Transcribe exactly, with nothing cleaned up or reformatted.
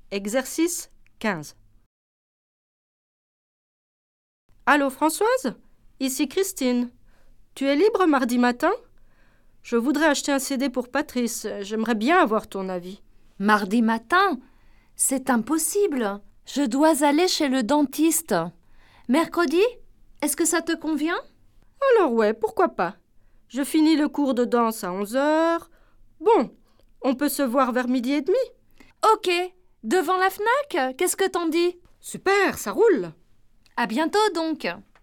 Exercice quinze. Allô Françoise? Ici Christine. Tu es libre mardi matin? Je voudrais acheter un C D pour Patrice. J'aimerais bien avoir ton avis. Mardi matin? C'est impossible. Je dois aller chez le dentiste. Mercredi? Est-ce que ça te convient? Alors ouais, pourquoi pas. Je finis le cours de danse à onze heures. Bon, on peut se voir vers midi et demi. Ok. Devant la Fnac? Qu'est-ce que t'en dis? Super, ça roule. À bientôt donc.